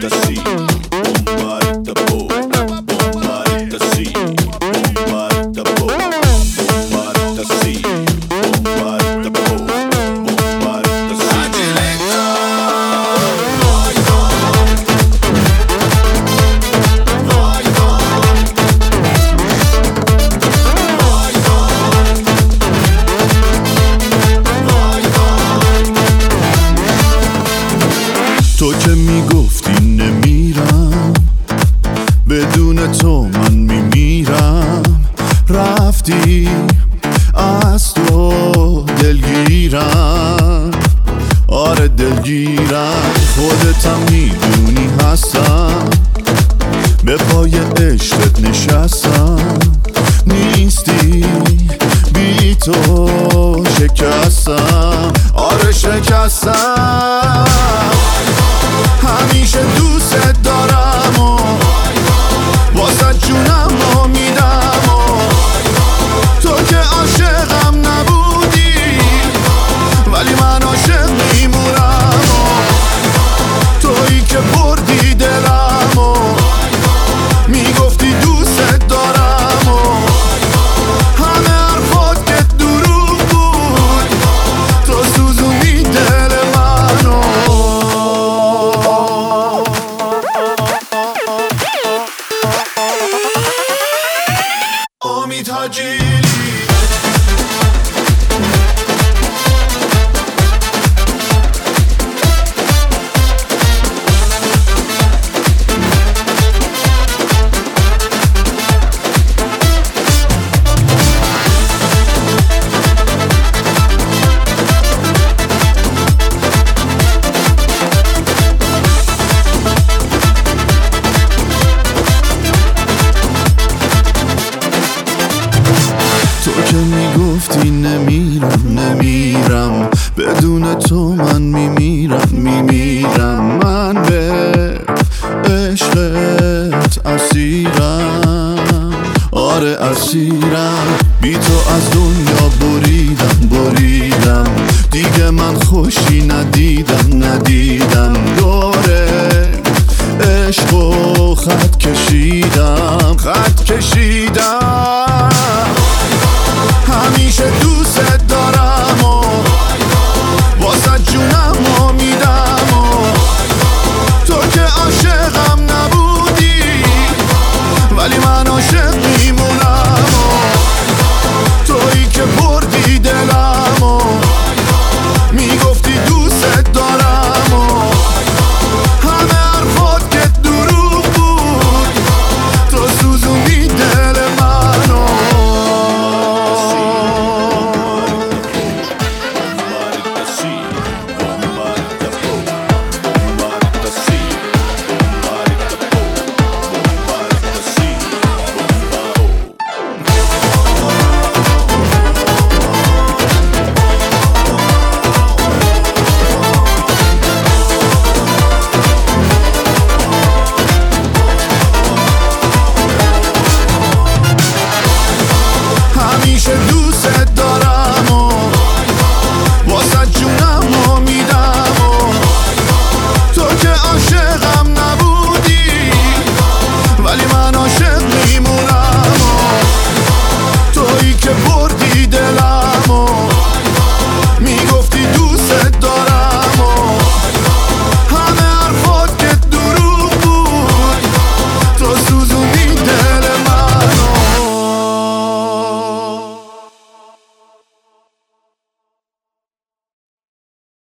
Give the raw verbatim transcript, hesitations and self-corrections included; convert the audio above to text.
تو که میگفتی نمیرم، بدون تو من میمیرم. رفتی از تو دلگیرم، آره دلگیرم. خودتم میدونی هستم، به پای عشقت نشستم. نیستی بی تو شکستم، آره شکستم. همیشه دوست دارم و واسه جونم رو میدم و تو که عاشقم نبودی ولی من عاشق میمونم و تویی که بردی دلم و میگفتی دوست دارم و همه حرفات که دروغ بود، تو سوزونی دل منو. امید حاجیلی تو که میگفتی نمیرم نمیرم، بدون تو من میمیرم میمیرم. من به عشقت اسیرم، آره اسیرم. بی تو از دنیا بریدم بریدم، دیگه من خوشی ندیدم ندیدم.